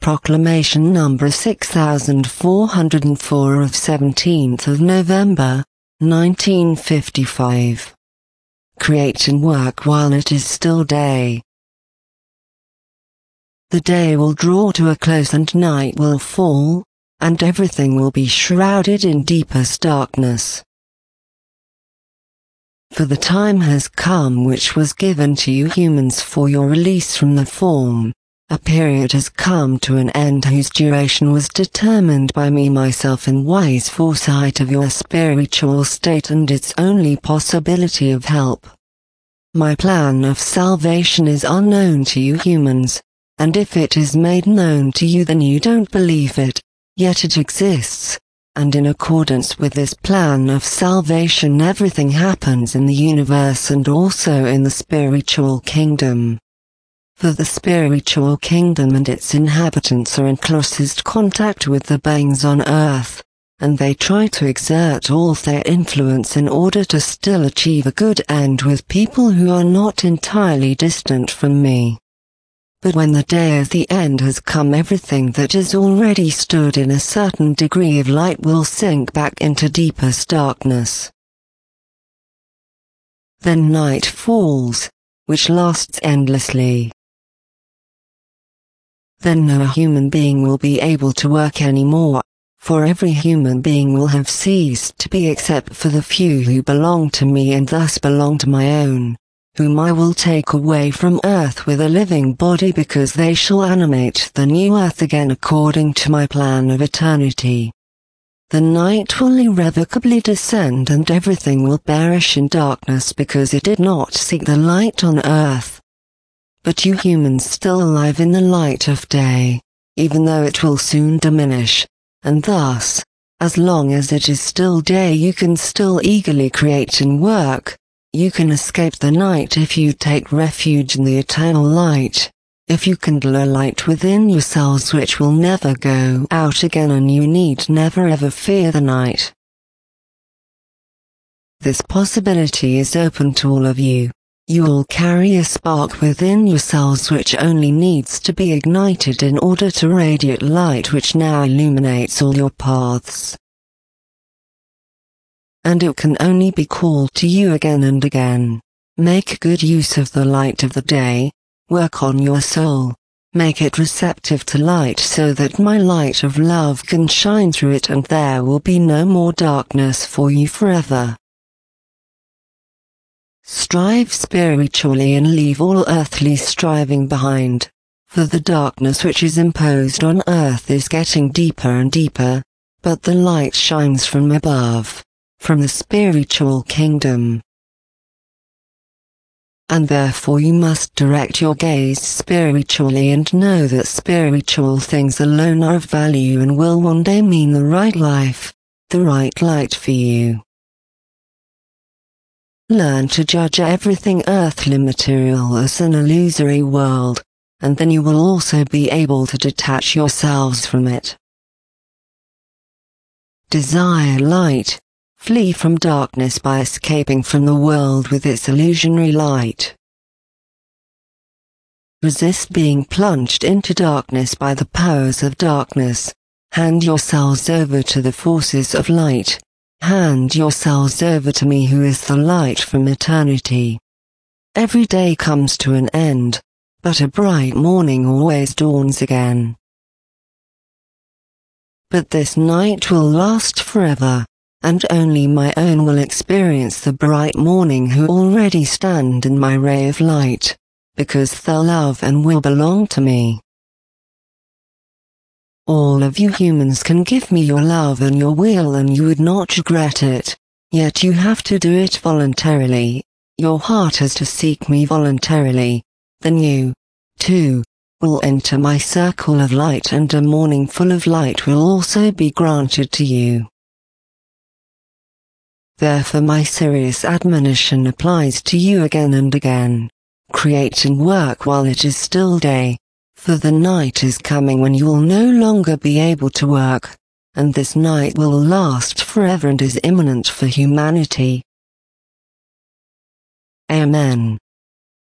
Proclamation number 6404 of 17th of November, 1955. Create and work while it is still day. The day will draw to a close and night will fall, and everything will be shrouded in deepest darkness. For the time has come which was given to you humans for your release from the form. A period has come to an end whose duration was determined by me myself in wise foresight of your spiritual state and its only possibility of help. My plan of salvation is unknown to you humans, and if it is made known to you then you don't believe it, yet it exists, and in accordance with this plan of salvation everything happens in the universe and also in the spiritual kingdom. For the spiritual kingdom and its inhabitants are in closest contact with the beings on earth, and they try to exert all their influence in order to still achieve a good end with people who are not entirely distant from me. But when the day of the end has come, everything that has already stood in a certain degree of light will sink back into deepest darkness. Then night falls, which lasts endlessly. Then no human being will be able to work anymore, for every human being will have ceased to be except for the few who belong to me and thus belong to my own, whom I will take away from earth with a living body because they shall animate the new earth again according to my plan of eternity. The night will irrevocably descend and everything will perish in darkness because it did not seek the light on earth. But you humans still alive in the light of day, even though it will soon diminish, and thus, as long as it is still day you can still eagerly create and work. You can escape the night if you take refuge in the eternal light, if you kindle a light within yourselves which will never go out again and you need never ever fear the night. This possibility is open to all of you. You all carry a spark within yourselves which only needs to be ignited in order to radiate light which now illuminates all your paths. And it can only be called to you again and again. Make good use of the light of the day, work on your soul, make it receptive to light so that my light of love can shine through it and there will be no more darkness for you forever. Strive spiritually and leave all earthly striving behind, for the darkness which is imposed on earth is getting deeper and deeper, but the light shines from above, from the spiritual kingdom. And therefore you must direct your gaze spiritually and know that spiritual things alone are of value and will one day mean the right life, the right light for you. Learn to judge everything earthly material as an illusory world, and then you will also be able to detach yourselves from it. Desire light, flee from darkness by escaping from the world with its illusionary light. Resist being plunged into darkness by the powers of darkness, hand yourselves over to the forces of light. Hand yourselves over to me who is the light from eternity. Every day comes to an end, but a bright morning always dawns again. But this night will last forever, and only my own will experience the bright morning who already stand in my ray of light, because they love and will belong to me. All of you humans can give me your love and your will and you would not regret it, yet you have to do it voluntarily. Your heart has to seek me voluntarily, then you, too, will enter my circle of light and a morning full of light will also be granted to you. Therefore my serious admonition applies to you again and again. Create and work while it is still day. For the night is coming when you will no longer be able to work, and this night will last forever and is imminent for humanity. Amen.